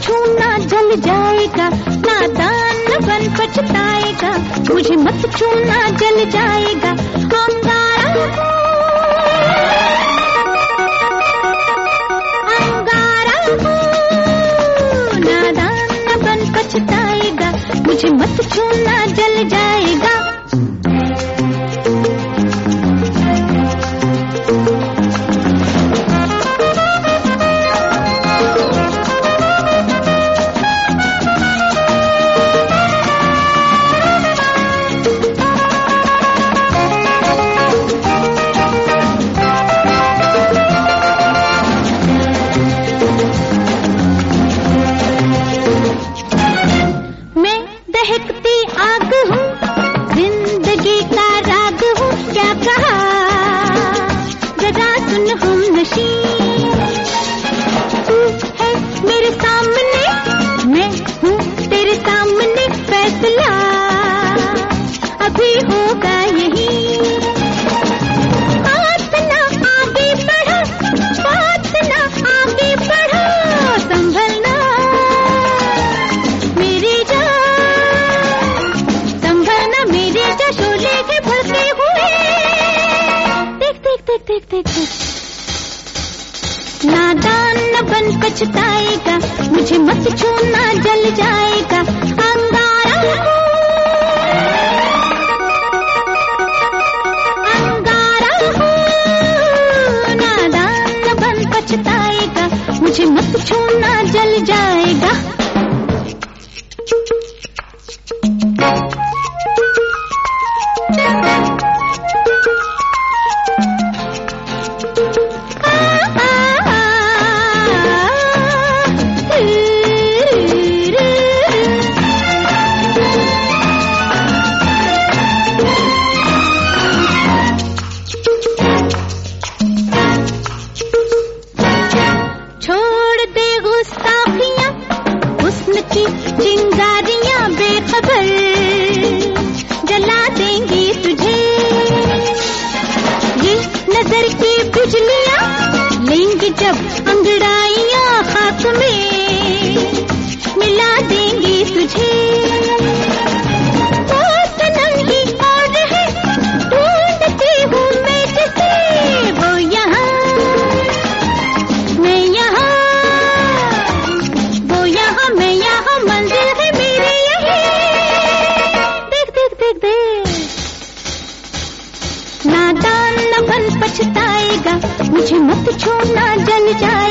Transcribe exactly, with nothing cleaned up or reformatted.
छूना जल जाएगा, नादान न बन पछताएगा, मुझे मत छूना जल जाएगा। अंगारा अंगारा नादान न बन पछताएगा, मुझे मत छूना जल जाएगा। दहकती आग हूँ, जिंदगी का राग हूँ, क्या कहा जरा सुन हम नशी। तू है मेरे सामने, मैं हूँ तेरे सामने, फैसला अभी होगा यही। बात ना आगे बढ़ो, बात ना आगे बढ़ो, संभलना मेरी जान, संभलना मेरे जा शोले के भड़के हुए। देख देख देख देख देख देख, नादान न बन पछताएगा, मुझे मत छूना जल जाएगा। अंगारा अंगारा नादान न बन पछताएगा, मुझे मत छूना जल जाएगा। छोड़ दे गुस्ताखियां, हुस्न की चिंगारियां बेखबर जला देंगी तुझे। ये नजर की बिजलियां लेंगी जब अंगड़ाइयां, खाक में मिला देंगी तुझे। वो सनम ही और है, ढूंढती हूँ मैं जिसे, वो यहाँ मैं यहाँ, वो यहाँ मैं यहाँ, मंजिल है मेरी यही। देख देख देख देख, नादान न बन पछताएगा, मुझे मत छूना जल जाएगा।